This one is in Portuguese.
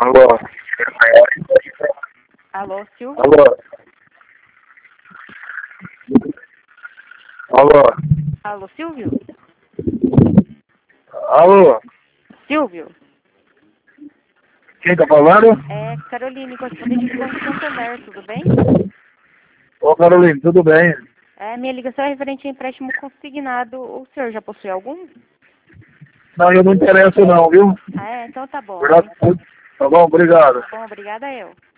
Alô? Alô, Silvio? Alô? Alô? Alô, Silvio? Alô? Silvio? Quem tá falando? É Caroline, correspondente do Banco Santander, tudo bem? Ô, Carolina, tudo bem? Minha ligação é referente a empréstimo consignado. O senhor já possui algum? Não, eu não interesso não, viu? Então tá bom. Obrigado. Tá bom, obrigado. Bom, obrigada eu.